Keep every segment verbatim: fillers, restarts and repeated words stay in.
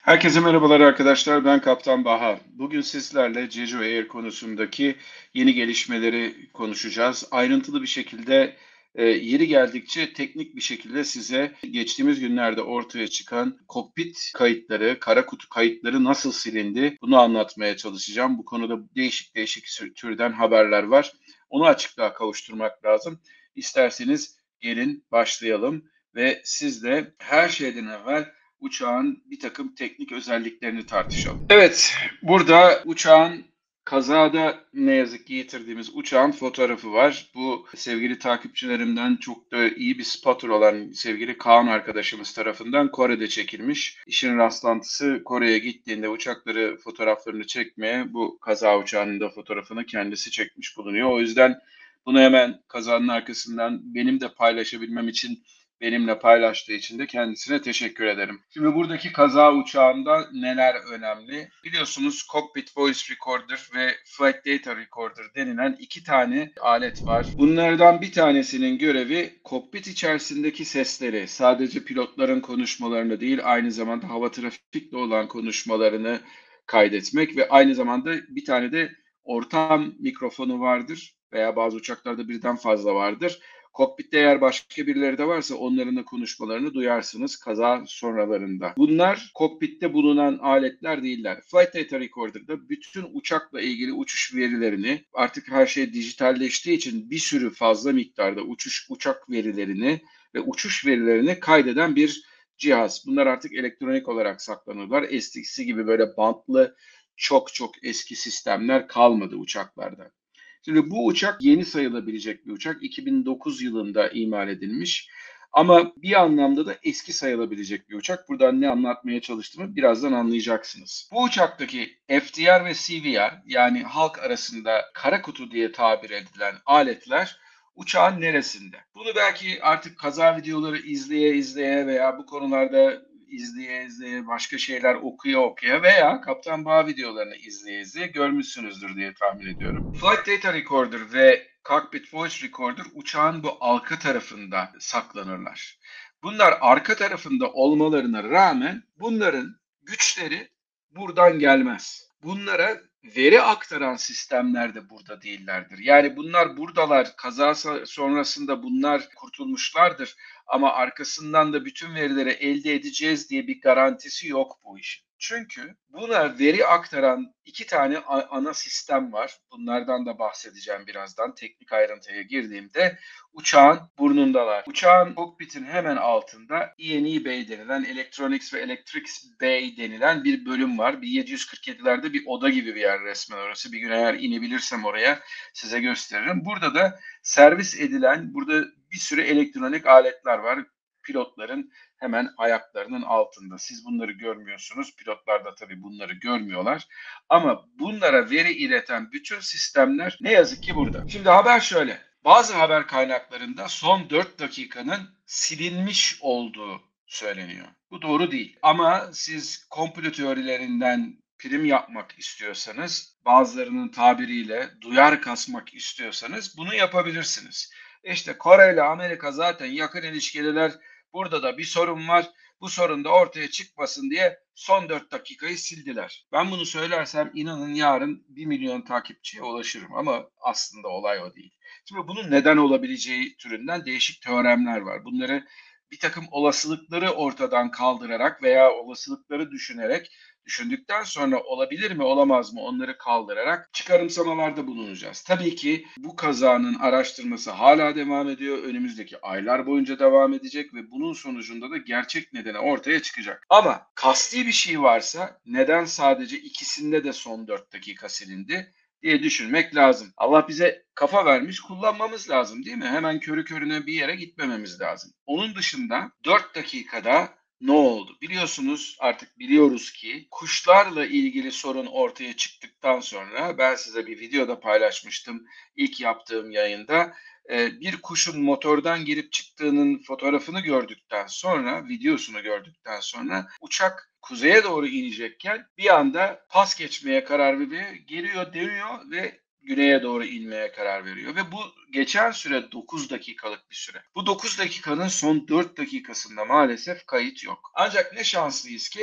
Herkese merhabalar arkadaşlar. Ben Kaptan Baha. Bugün sizlerle Jeju Air konusundaki yeni gelişmeleri konuşacağız. Ayrıntılı bir şekilde, e, yeri geldikçe teknik bir şekilde size geçtiğimiz günlerde ortaya çıkan kokpit kayıtları, kara kutu kayıtları nasıl silindi bunu anlatmaya çalışacağım. Bu konuda değişik değişik türden haberler var. Onu açıklığa kavuşturmak lazım. İsterseniz gelin başlayalım ve sizle her şeyden evvel uçağın bir takım teknik özelliklerini tartışalım. Evet, burada uçağın kazada ne yazık ki yitirdiğimiz uçağın fotoğrafı var. Bu sevgili takipçilerimden çok da iyi bir spotter olan sevgili Kaan arkadaşımız tarafından Kore'de çekilmiş. İşin rastlantısı Kore'ye gittiğinde uçakları fotoğraflarını çekmeye bu kaza uçağının da fotoğrafını kendisi çekmiş bulunuyor. O yüzden bunu hemen kazanın arkasından benim de paylaşabilmem için benimle paylaştığı için de kendisine teşekkür ederim. Şimdi buradaki kaza uçağında neler önemli? Biliyorsunuz Cockpit Voice Recorder ve Flight Data Recorder denilen iki tane alet var. Bunlardan bir tanesinin görevi kokpit içerisindeki sesleri, sadece pilotların konuşmalarını değil, aynı zamanda hava trafikle olan konuşmalarını kaydetmek ve aynı zamanda bir tane de ortam mikrofonu vardır veya bazı uçaklarda birden fazla vardır. Kokpitte eğer başka birileri de varsa onların da konuşmalarını duyarsınız kaza sonralarında. Bunlar kokpitte bulunan aletler değiller. Flight Data Recorder'da bütün uçakla ilgili uçuş verilerini, artık her şey dijitalleştiği için bir sürü fazla miktarda uçuş uçak verilerini ve uçuş verilerini kaydeden bir cihaz. Bunlar artık elektronik olarak saklanıyorlar. Eskisi gibi böyle bantlı çok çok eski sistemler kalmadı uçaklarda. Şimdi bu uçak yeni sayılabilecek bir uçak. iki bin dokuz yılında imal edilmiş. Ama bir anlamda da eski sayılabilecek bir uçak. Buradan ne anlatmaya çalıştığımı birazdan anlayacaksınız. Bu uçaktaki F D R ve C V R, yani halk arasında kara kutu diye tabir edilen aletler uçağın neresinde? Bunu belki artık kaza videoları izleye izleye veya bu konularda izleye izleye, başka şeyler okuya okuya veya Kaptan Bağ videolarını izleye izleye görmüşsünüzdür diye tahmin ediyorum. Flight Data Recorder ve Cockpit Voice Recorder uçağın bu arka tarafında saklanırlar. Bunlar arka tarafında olmalarına rağmen bunların güçleri buradan gelmez. Bunlara veri aktaran sistemler de burada değillerdir. Yani bunlar buradalar, kaza sonrasında bunlar kurtulmuşlardır ama arkasından da bütün verileri elde edeceğiz diye bir garantisi yok bu işin. Çünkü buna veri aktaran iki tane ana sistem var. Bunlardan da bahsedeceğim birazdan. Teknik ayrıntıya girdiğimde uçağın burnundalar. Uçağın kokpitin hemen altında E and E Bay denilen, Electronics ve Electrics Bay denilen bir bölüm var. bin yedi yüz kırk yedilerde bir oda gibi bir yer resmen orası. Bir gün eğer inebilirsem oraya size gösteririm. Burada da servis edilen, burada bir sürü elektronik aletler var. Pilotların hemen ayaklarının altında. Siz bunları görmüyorsunuz. Pilotlar da tabii bunları görmüyorlar. Ama bunlara veri ileten bütün sistemler ne yazık ki burada. Şimdi haber şöyle. Bazı haber kaynaklarında son dört dakikanın silinmiş olduğu söyleniyor. Bu doğru değil. Ama siz komplo teorilerinden prim yapmak istiyorsanız, bazılarının tabiriyle duyar kasmak istiyorsanız bunu yapabilirsiniz. İşte Kore ile Amerika zaten yakın ilişkiler. Burada da bir sorun var. Bu sorun da ortaya çıkmasın diye son dört dakikayı sildiler. Ben bunu söylersem inanın yarın bir milyon takipçiye ulaşırım ama aslında olay o değil. Şimdi bunun neden olabileceği türünden değişik teoremler var. Bunları bir takım olasılıkları ortadan kaldırarak veya olasılıkları düşünerek, düşündükten sonra olabilir mi olamaz mı onları kaldırarak çıkarımsamalarda bulunacağız. Tabii ki bu kazanın araştırması hala devam ediyor. Önümüzdeki aylar boyunca devam edecek ve bunun sonucunda da gerçek nedeni ortaya çıkacak. Ama kasti bir şey varsa neden sadece ikisinde de son dört dakika silindi diye düşünmek lazım. Allah bize kafa vermiş, kullanmamız lazım değil mi? Hemen körü körüne bir yere gitmememiz lazım. Onun dışında dört dakikada ne oldu? Biliyorsunuz, artık biliyoruz ki kuşlarla ilgili sorun ortaya çıktıktan sonra ben size bir videoda paylaşmıştım ilk yaptığım yayında. Ee, bir kuşun motordan girip çıktığının fotoğrafını gördükten sonra, videosunu gördükten sonra uçak kuzeye doğru inecekken bir anda pas geçmeye karar veriyor, geliyor, dönüyor ve güneye doğru inmeye karar veriyor ve bu geçen süre dokuz dakikalık bir süre. Bu dokuz dakikanın son dört dakikasında maalesef kayıt yok. Ancak ne şanslıyız ki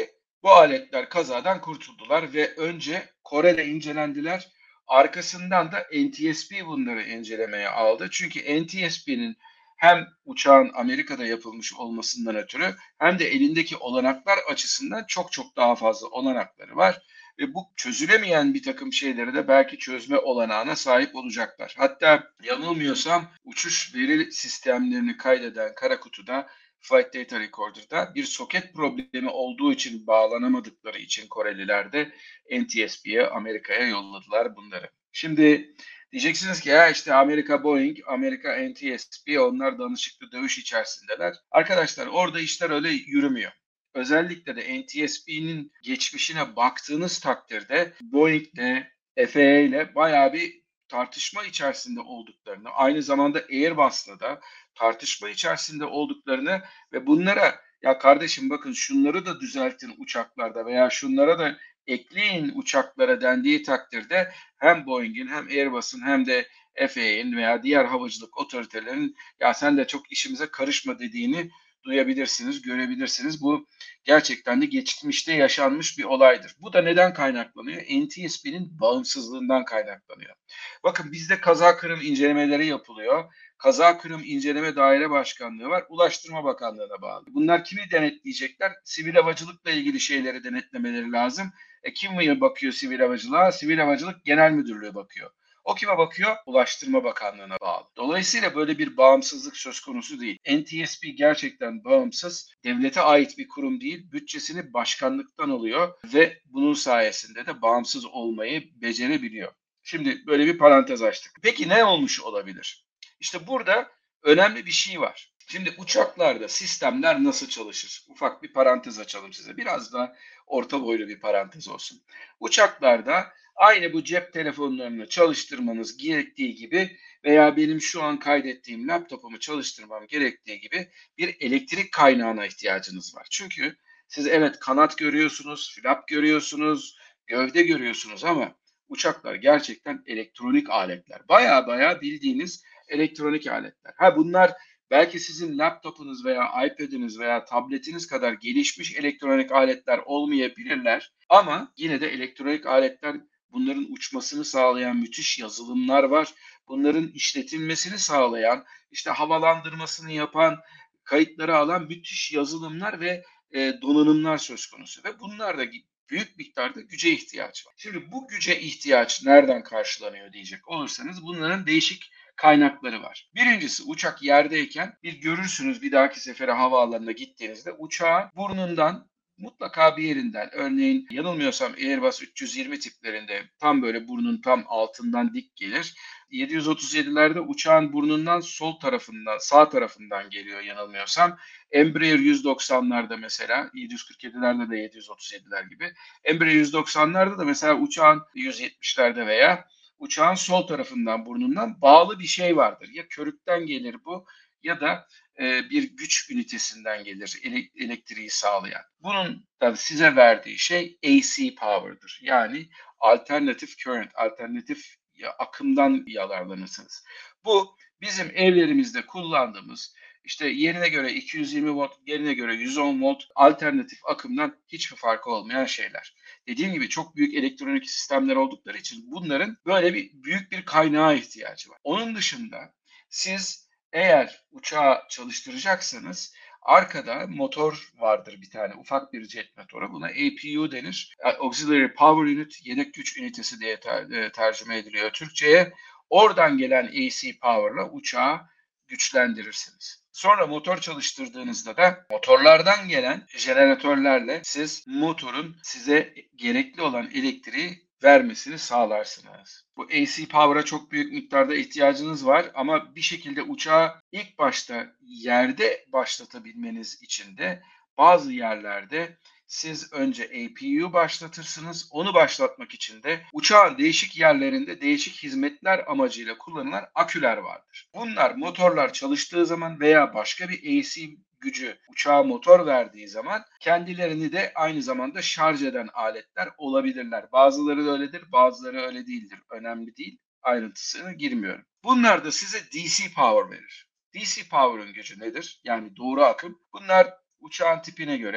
Bu aletler kazadan kurtuldular ve önce Kore'de incelendiler. Arkasından da N T S B bunları incelemeye aldı. Çünkü N T S B'nin hem uçağın Amerika'da yapılmış olmasından ötürü hem de elindeki olanaklar açısından çok çok daha fazla olanakları var. Ve bu çözülemeyen bir takım şeyleri de belki çözme olanağına sahip olacaklar. Hatta yanılmıyorsam uçuş veri sistemlerini kaydeden kara kutuda Flight Data Recorder'da bir soket problemi olduğu için bağlanamadıkları için Koreliler de N T S B'ye Amerika'ya yolladılar bunları. Şimdi diyeceksiniz ki ya işte Amerika Boeing, Amerika N T S B onlar danışıklı dövüş içerisindeler. Arkadaşlar orada işler öyle yürümüyor. Özellikle de N T S B'nin geçmişine baktığınız takdirde Boeing'le F A A ile bayağı bir tartışma içerisinde olduklarını, aynı zamanda Airbus'la da tartışma içerisinde olduklarını ve bunlara ya kardeşim bakın şunları da düzeltin uçaklarda veya şunlara da ekleyin uçaklara dendiği takdirde hem Boeing'in hem Airbus'un hem de F A A'nin veya diğer havacılık otoritelerinin ya sen de çok işimize karışma dediğini duyabilirsiniz, görebilirsiniz. Bu gerçekten de geçmişte yaşanmış bir olaydır. Bu da neden kaynaklanıyor? N T S B'nin bağımsızlığından kaynaklanıyor. Bakın bizde kaza kırım incelemeleri yapılıyor. Kaza Kırım İnceleme Daire Başkanlığı var. Ulaştırma Bakanlığı'na bağlı. Bunlar kimi denetleyecekler? Sivil havacılıkla ilgili şeyleri denetlemeleri lazım. E kim bakıyor sivil havacılığa? Sivil Havacılık Genel Müdürlüğü bakıyor. O kime bakıyor? Ulaştırma Bakanlığı'na bağlı. Dolayısıyla böyle bir bağımsızlık söz konusu değil. N T S B gerçekten bağımsız, devlete ait bir kurum değil, bütçesini başkanlıktan alıyor ve bunun sayesinde de bağımsız olmayı becerebiliyor. Şimdi böyle bir parantez açtık. Peki ne olmuş olabilir? İşte burada önemli bir şey var. Şimdi uçaklarda sistemler nasıl çalışır? Ufak bir parantez açalım size. Biraz da orta boylu bir parantez olsun. Uçaklarda aynı bu cep telefonlarını çalıştırmanız gerektiği gibi veya benim şu an kaydettiğim laptopumu çalıştırmam gerektiği gibi bir elektrik kaynağına ihtiyacınız var. Çünkü siz evet kanat görüyorsunuz, flap görüyorsunuz, gövde görüyorsunuz ama uçaklar gerçekten elektronik aletler. Baya baya bildiğiniz elektronik aletler. Ha bunlar belki sizin laptopunuz veya iPad'iniz veya tabletiniz kadar gelişmiş elektronik aletler olmayabilirler ama yine de elektronik aletler bunların uçmasını sağlayan müthiş yazılımlar var. Bunların işletilmesini sağlayan, işte havalandırmasını yapan, kayıtları alan müthiş yazılımlar ve e, donanımlar söz konusu ve bunlar da büyük miktarda güce ihtiyaç var. Şimdi bu güce ihtiyaç nereden karşılanıyor diyecek olursanız bunların değişik kaynakları var. Birincisi uçak yerdeyken bir görürsünüz bir dahaki sefere havaalanına gittiğinizde uçağın burnundan mutlaka bir yerinden örneğin yanılmıyorsam Airbus üç yüz yirmi tiplerinde tam böyle burnun tam altından dik gelir. yedi yüz otuz yedilerde uçağın burnundan sol tarafından sağ tarafından geliyor yanılmıyorsam. Embraer yüz doksanlarda mesela yedi yüz kırk yedilerde de yedi yüz otuz yediler gibi. Embraer yüz doksanlarda da mesela uçağın yüz yetmişlerde veya uçağın sol tarafından burnundan bağlı bir şey vardır. Ya körükten gelir bu ya da e, bir güç ünitesinden gelir ele- elektriği sağlayan. Bunun da size verdiği şey A C power'dır. Yani alternatif current, alternatif akımdan yararlanırsınız. Bu bizim evlerimizde kullandığımız işte yerine göre iki yüz yirmi volt, yerine göre yüz on volt alternatif akımdan hiçbir farkı olmayan şeyler. Dediğim gibi çok büyük elektronik sistemler oldukları için bunların böyle bir büyük bir kaynağa ihtiyacı var. Onun dışında siz eğer uçağı çalıştıracaksanız arkada motor vardır bir tane ufak bir jet motoru. Buna A P U denir. Auxiliary Power Unit, yedek güç ünitesi diye ter, e, tercüme ediliyor Türkçe'ye. Oradan gelen A C Power'la uçağı güçlendirirsiniz. Sonra motor çalıştırdığınızda da motorlardan gelen jeneratörlerle siz motorun size gerekli olan elektriği vermesini sağlarsınız. Bu A C Power'a çok büyük miktarda ihtiyacınız var ama bir şekilde uçağı ilk başta yerde başlatabilmeniz için de bazı yerlerde siz önce A P U başlatırsınız. Onu başlatmak için de uçağın değişik yerlerinde değişik hizmetler amacıyla kullanılan aküler vardır. Bunlar motorlar çalıştığı zaman veya başka bir A C gücü uçağa motor verdiği zaman kendilerini de aynı zamanda şarj eden aletler olabilirler. Bazıları öyledir, bazıları öyle değildir. Önemli değil. Ayrıntısına girmiyorum. Bunlar da size D C power verir. D C power'ın gücü nedir? Yani doğru akım. Bunlar uçağın tipine göre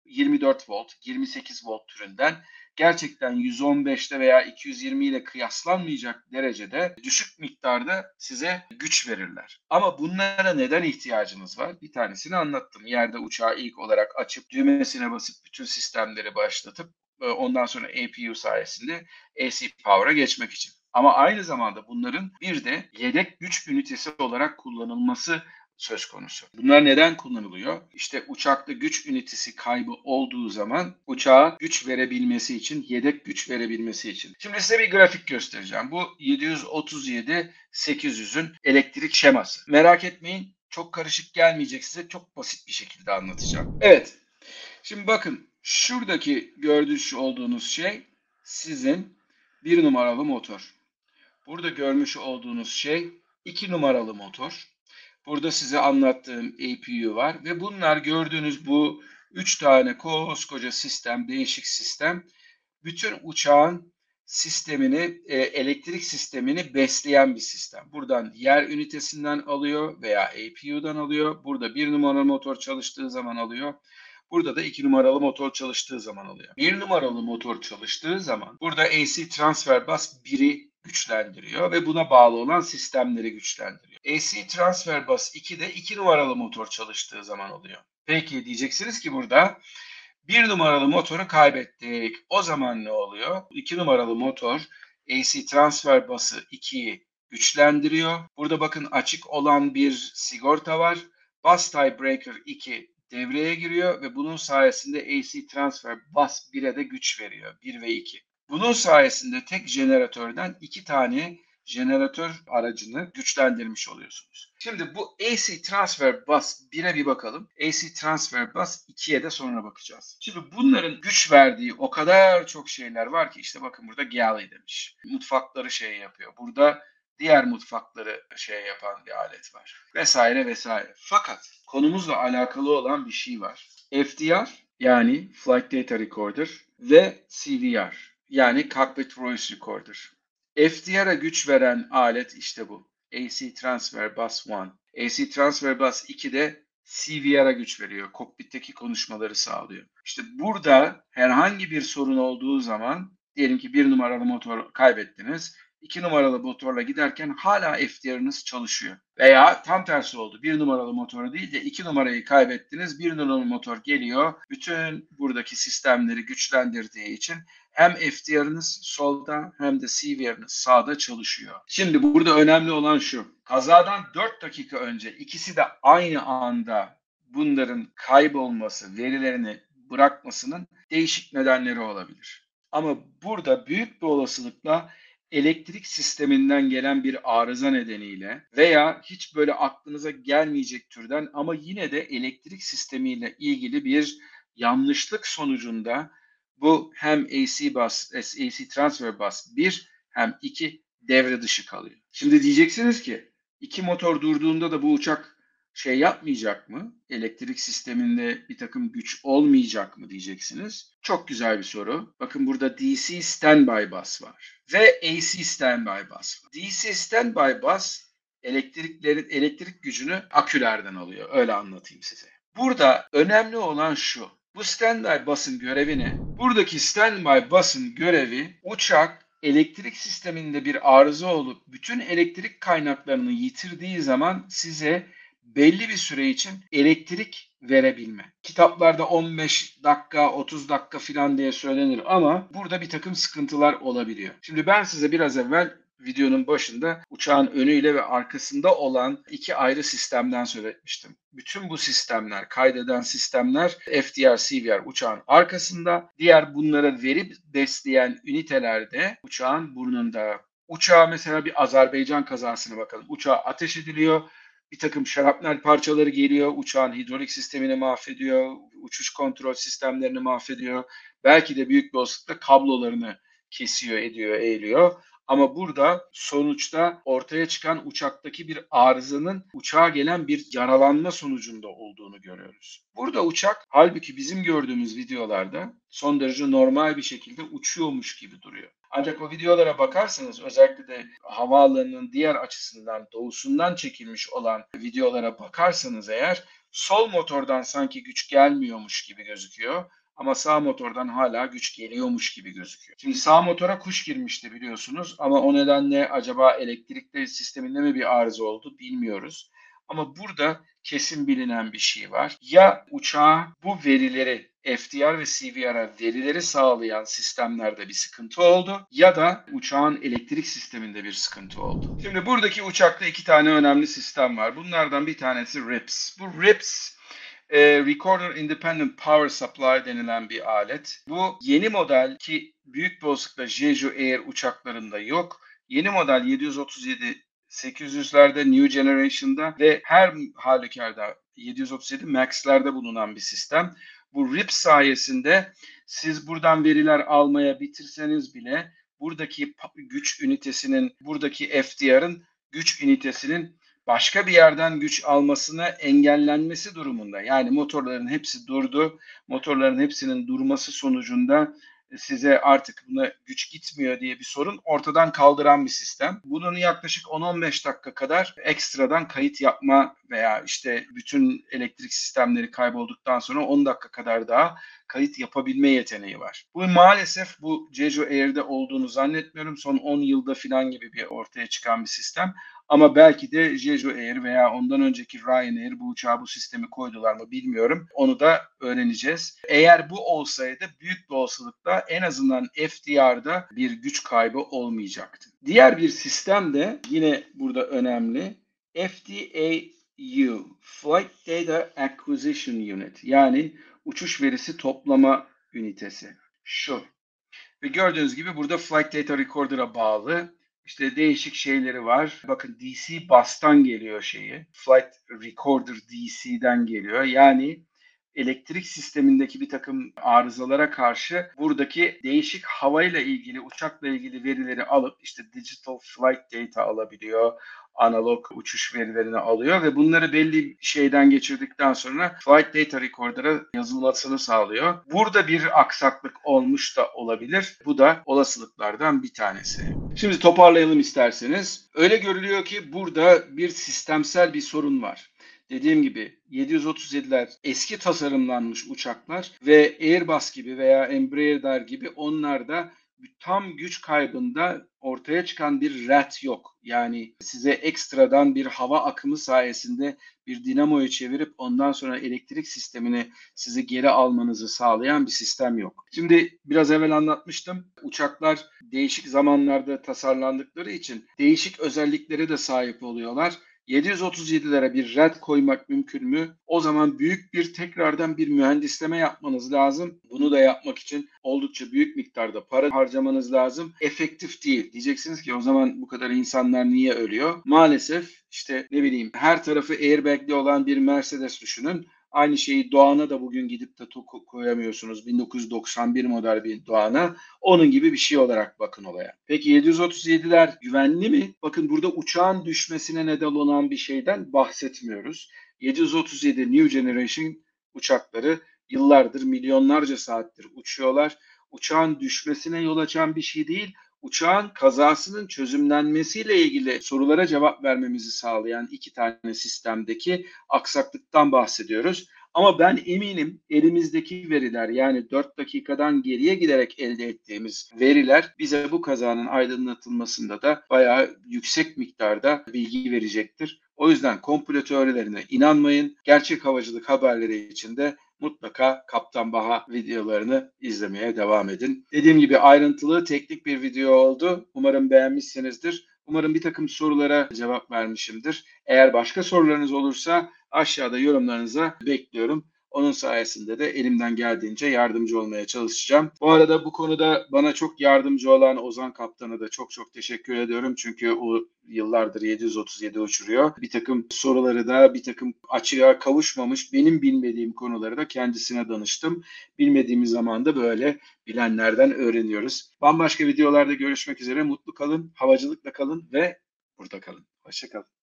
yirmi dört volt, yirmi sekiz volt türünden gerçekten yüz on beşte veya iki yüz yirmi ile kıyaslanmayacak derecede düşük miktarda size güç verirler. Ama bunlara neden ihtiyacınız var? Bir tanesini anlattım. Yerde uçağı ilk olarak açıp düğmesine basıp bütün sistemleri başlatıp ondan sonra A P U sayesinde A C Power'a geçmek için. Ama aynı zamanda bunların bir de yedek güç ünitesi olarak kullanılması söz konusu. Bunlar neden kullanılıyor? İşte uçakta güç ünitesi kaybı olduğu zaman uçağa güç verebilmesi için, yedek güç verebilmesi için. Şimdi size bir grafik göstereceğim. Bu yedi yüz otuz yedi sekiz yüzün elektrik şeması. Merak etmeyin, çok karışık gelmeyecek size. Çok basit bir şekilde anlatacağım. Evet. Şimdi bakın, şuradaki görmüş olduğunuz şey sizin bir numaralı motor. Burada görmüş olduğunuz şey iki numaralı motor. Burada size anlattığım A P U var ve bunlar gördüğünüz bu üç tane koskoca sistem, değişik sistem bütün uçağın sistemini, e, elektrik sistemini besleyen bir sistem. Buradan yer ünitesinden alıyor veya A P U'dan alıyor. Burada bir numaralı motor çalıştığı zaman alıyor. Burada da iki numaralı motor çalıştığı zaman alıyor. Bir numaralı motor çalıştığı zaman burada A C transfer bus biri güçlendiriyor ve buna bağlı olan sistemleri güçlendiriyor. A C transfer bus iki de iki numaralı motor çalıştığı zaman oluyor. Peki diyeceksiniz ki burada bir numaralı motoru kaybettik. O zaman ne oluyor? iki numaralı motor A C transfer bus'ı ikiyi güçlendiriyor. Burada bakın açık olan bir sigorta var. Bus tiebreaker iki devreye giriyor ve bunun sayesinde A C transfer bus bire de güç veriyor. bir ve iki. Bunun sayesinde tek jeneratörden iki tane jeneratör aracını güçlendirmiş oluyorsunuz. Şimdi bu A C transfer bus bire bir bakalım. A C transfer bus ikiye de sonra bakacağız. Şimdi bunların güç verdiği o kadar çok şeyler var ki işte bakın burada galley demiş. Mutfakları şey yapıyor. Burada diğer mutfakları şey yapan bir alet var. Vesaire vesaire. Fakat konumuzla alakalı olan bir şey var. F D R yani Flight Data Recorder ve C V R yani Cockpit Voice Recorder. F D R'a güç veren alet işte bu. A C Transfer Bus bir. A C Transfer Bus iki de C V R'a güç veriyor. Kokpitteki konuşmaları sağlıyor. İşte burada herhangi bir sorun olduğu zaman diyelim ki bir numaralı motor kaybettiniz. iki numaralı motorla giderken hala F D R'ınız çalışıyor. Veya tam tersi oldu. bir numaralı motoru değil de iki numarayı kaybettiniz. bir numaralı motor geliyor. Bütün buradaki sistemleri güçlendirdiği için hem F D R'ınız solda hem de C V R'ınız sağda çalışıyor. Şimdi burada önemli olan şu. Kazadan dört dakika önce ikisi de aynı anda bunların kaybolması, verilerini bırakmasının değişik nedenleri olabilir. Ama burada büyük bir olasılıkla elektrik sisteminden gelen bir arıza nedeniyle veya hiç böyle aklınıza gelmeyecek türden ama yine de elektrik sistemiyle ilgili bir yanlışlık sonucunda bu hem A C bus, A C transfer bus bir hem iki devre dışı kalıyor. Şimdi diyeceksiniz ki iki motor durduğunda da bu uçak şey yapmayacak mı? Elektrik sisteminde bir takım güç olmayacak mı diyeceksiniz. Çok güzel bir soru. Bakın burada D C standby bus var ve A C standby bus var. D C standby bus elektriklerin elektrik gücünü akülerden alıyor. Öyle anlatayım size. Burada önemli olan şu. Bu standby bus'ın görevi ne? Buradaki standby bus'ın görevi uçak elektrik sisteminde bir arıza olup bütün elektrik kaynaklarını yitirdiği zaman size belli bir süre için elektrik verebilme. Kitaplarda on beş dakika, otuz dakika falan diye söylenir ama burada bir takım sıkıntılar olabiliyor. Şimdi ben size biraz evvel videonun başında uçağın önüyle ve arkasında olan iki ayrı sistemden söz etmiştim. Bütün bu sistemler, kaydeden sistemler F D R, C V R uçağın arkasında, diğer bunlara veri besleyen üniteler de uçağın burnunda. Uçağa mesela bir Azerbaycan kazasına bakalım. Uçağa ateş ediliyor. Bir takım şarapnel parçaları geliyor, uçağın hidrolik sistemini mahvediyor, uçuş kontrol sistemlerini mahvediyor. Belki de büyük bir olasılıkla kablolarını kesiyor, ediyor, eğiliyor. Ama burada sonuçta ortaya çıkan uçaktaki bir arızanın uçağa gelen bir yaralanma sonucunda olduğunu görüyoruz. Burada uçak halbuki bizim gördüğümüz videolarda son derece normal bir şekilde uçuyormuş gibi duruyor. Ancak o videolara bakarsanız özellikle de havaalanının diğer açısından doğusundan çekilmiş olan videolara bakarsanız eğer Sol motordan sanki güç gelmiyormuş gibi gözüküyor ama sağ motordan hala güç geliyormuş gibi gözüküyor. Şimdi sağ motora kuş girmişti biliyorsunuz ama o nedenle acaba elektrikli sisteminde mi bir arıza oldu bilmiyoruz. Ama burada kesin bilinen bir şey var. Ya uçağa bu verileri F D R ve C V R'a verileri sağlayan sistemlerde bir sıkıntı oldu ya da uçağın elektrik sisteminde bir sıkıntı oldu. Şimdi buradaki uçakta iki tane önemli sistem var. Bunlardan bir tanesi R I P S. Bu R I P S e, Recorder Independent Power Supply denilen bir alet. Bu yeni model ki büyük bir olasılıkla Jeju Air uçaklarında yok. Yeni model yedi yüz otuz yedi sekiz yüzlerde New Generation'da ve her halükarda yedi yüz otuz yedi Max'lerde bulunan bir sistem. Bu R I P sayesinde siz buradan veriler almaya bitirseniz bile buradaki güç ünitesinin, buradaki F D R'ın güç ünitesinin başka bir yerden güç almasına engellenmesi durumunda. Yani motorların hepsi durdu. Motorların hepsinin durması sonucunda size artık buna güç gitmiyor diye bir sorun ortadan kaldıran bir sistem. Bunun yaklaşık on on beş dakika kadar ekstradan kayıt yapma veya işte bütün elektrik sistemleri kaybolduktan sonra on dakika kadar daha kayıt yapabilme yeteneği var. Bu maalesef bu Jeju Air'de olduğunu zannetmiyorum. Son on yılda falan gibi bir ortaya çıkan bir sistem. Ama belki de Jeju Air veya ondan önceki Ryanair bu uçağa bu sistemi koydular mı bilmiyorum. Onu da öğreneceğiz. Eğer bu olsaydı büyük bir olasılıkla en azından F D R'da bir güç kaybı olmayacaktı. Diğer bir sistem de yine burada önemli. F D A U, Flight Data Acquisition Unit, yani uçuş verisi toplama ünitesi. Şu. Ve gördüğünüz gibi burada Flight Data Recorder'a bağlı. İşte değişik şeyleri var. Bakın D C bus'tan geliyor şeyi. Flight Recorder D C'den geliyor. Yani elektrik sistemindeki bir takım arızalara karşı buradaki değişik havayla ilgili, uçakla ilgili verileri alıp işte digital flight data alabiliyor, analog uçuş verilerini alıyor ve bunları belli şeyden geçirdikten sonra Flight Data Recorder'a yazılmasını sağlıyor. Burada bir aksaklık olmuş da olabilir. Bu da olasılıklardan bir tanesi. Şimdi toparlayalım isterseniz. Öyle görülüyor ki burada bir sistemsel bir sorun var. Dediğim gibi yedi yüz otuz yediler eski tasarımlanmış uçaklar ve Airbus gibi veya Embraer gibi onlarda tam güç kaybında ortaya çıkan bir rat yok. Yani size ekstradan bir hava akımı sayesinde bir dinamoyu çevirip ondan sonra elektrik sistemini sizi geri almanızı sağlayan bir sistem yok. Şimdi biraz evvel anlatmıştım. Uçaklar değişik zamanlarda tasarlandıkları için değişik özelliklere de sahip oluyorlar. yedi yüz otuz yedilere bir red koymak mümkün mü? O zaman büyük bir tekrardan bir mühendisleme yapmanız lazım. Bunu da yapmak için oldukça büyük miktarda para harcamanız lazım. Efektif değil. Diyeceksiniz ki o zaman bu kadar insanlar niye ölüyor? Maalesef işte ne bileyim her tarafı airbag'li olan bir Mercedes düşünün. Aynı şeyi Doğan'a da bugün gidip de koyamıyorsunuz. bin dokuz yüz doksan bir model bir Doğan'a. Onun gibi bir şey olarak bakın olaya. Peki yedi yüz otuz yediler güvenli mi? Bakın burada uçağın düşmesine neden olan bir şeyden bahsetmiyoruz. yedi yüz otuz yedi New Generation uçakları yıllardır, milyonlarca saattir uçuyorlar. Uçağın düşmesine yol açan bir şey değil, uçağın kazasının çözümlenmesiyle ilgili sorulara cevap vermemizi sağlayan iki tane sistemdeki aksaklıktan bahsediyoruz. Ama ben eminim elimizdeki veriler, yani dört dakikadan geriye giderek elde ettiğimiz veriler bize bu kazanın aydınlatılmasında da bayağı yüksek miktarda bilgi verecektir. O yüzden komplo teorilerine inanmayın. Gerçek havacılık haberleri için de mutlaka Kaptan Baha videolarını izlemeye devam edin. Dediğim gibi ayrıntılı, teknik bir video oldu. Umarım beğenmişsinizdir. Umarım bir takım sorulara cevap vermişimdir. Eğer başka sorularınız olursa aşağıda yorumlarınıza bekliyorum. Onun sayesinde de elimden geldiğince yardımcı olmaya çalışacağım. Bu arada bu konuda bana çok yardımcı olan Ozan Kaptan'a da çok çok teşekkür ediyorum. Çünkü o yıllardır yedi yüz otuz yedi uçuruyor. Bir takım soruları da, bir takım açığa kavuşmamış benim bilmediğim konuları da kendisine danıştım. Bilmediğimiz zaman da böyle bilenlerden öğreniyoruz. Bambaşka videolarda görüşmek üzere. Mutlu kalın, havacılıkla kalın ve burada kalın. Hoşça kalın.